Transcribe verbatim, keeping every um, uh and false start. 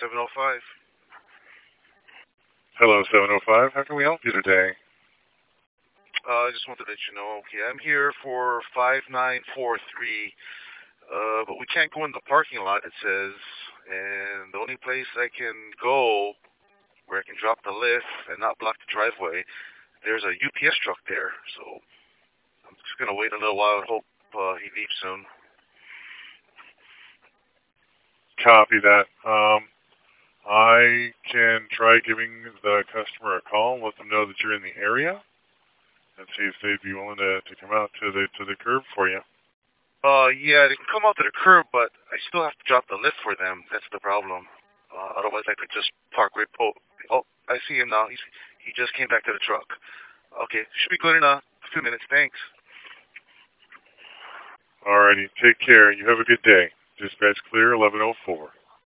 seven oh five. Hello, seven oh five. How can we help you today? Uh, I just wanted to let you know, okay, I'm here for five nine four three, uh, but we can't go in the parking lot, it says, and the only place I can go where I can drop the lift and not block the driveway, there's a U P S truck there, so I'm just going to wait a little while and hope uh, he leaves soon. Copy that. Um, I can try giving the customer a call, let them know that you're in the area, and see if they'd be willing to, to come out to the to the curb for you. Uh, yeah, they can come out to the curb, but I still have to drop the lift for them. That's the problem. Uh, otherwise, I could just park right. Po- oh, I see him now. He's he just came back to the truck. Okay, should be good in a few minutes. Thanks. Alrighty, take care. You have a good day. Dispatch clear, eleven oh four.